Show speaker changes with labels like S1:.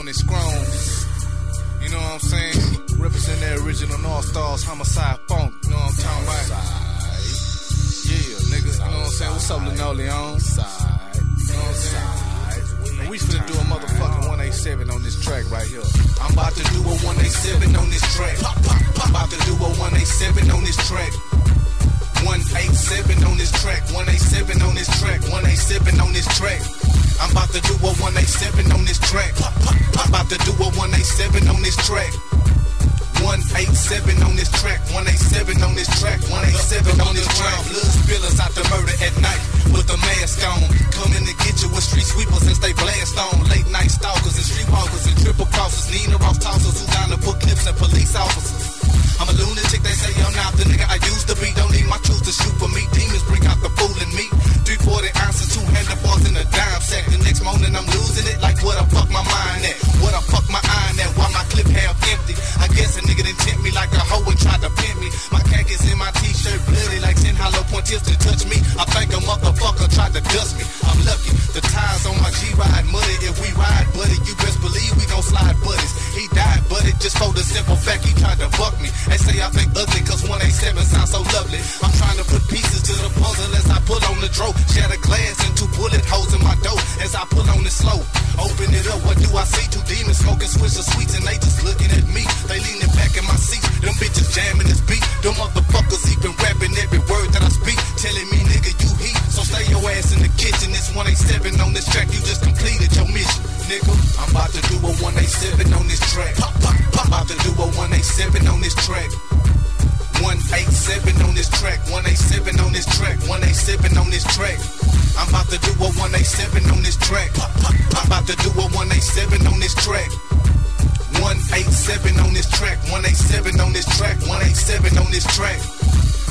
S1: on his scroll. You know what I'm saying? Represent the original North Stars, Homicide Funk. You know what I'm talking about? Yeah, nigga. You know what I'm saying? What's up, Linoleon? You know what I'm saying? And we finna do a motherfucking 187 on this track right here. I'm about to do a 187 on this track. I'm about to do a 187 on this track. 187 on this track. 187 on this track. 187 on this track. I'm about to do a 187 on this track. I'm about to do a 187 on this track. 187 on this track. 187 on this track. 187 on this track. Blood spillers out the murder at night with a mask on. Coming to get you with street sweepers and stay blast on. Late night stalkers and street walkers and triple crossers. Nina Ross tossers who down to put clips and police officers. I'm a lunatic, they say I'm not the nigga I used to be. Don't need my truth to shoot for me. Demons bring out the fool in me. 340 ounces, 200 balls in a dime sack. The next morning I'm losing it like what I fuck my mind at. What I fuck my iron at, why my clip half empty. I guess a nigga done tempt me like a hoe and tried to pimp me. My khakis in my t-shirt bloody like 10 hollow point tips to touch me. I think a motherfucker tried to dust me. I'm lucky, the tires on my G-Ride muddy. If we ride, buddy, you best believe we gon' slide buddies. He died, buddy, just for the simple fact he tried to fuck me. They say I think ugly cause 187 sounds so lovely. I'm trying to put pieces to the puzzle as I pull on the dro. Shatter glass and 2 bullet holes in my dough as I pull on it slow. Open it up, what do I see? 2 demons smoking switch of sweets and they just looking at me. They leaning back in my seat, them bitches jamming this beat. Them motherfuckers even rapping every word that I speak. Telling me nigga you heat, so stay your ass in the kitchen. It's 187 on this track, you just completed your mission, nigga. I'm about to do a 187 on this track. I'm about to do a 187 on this track. 187 on this track, 187 on this track, 187 on this track. I'm about to do a 187 on this track. I'm about to do a 187 on this track. 187 on this track, 187 on this track, 187 on this track.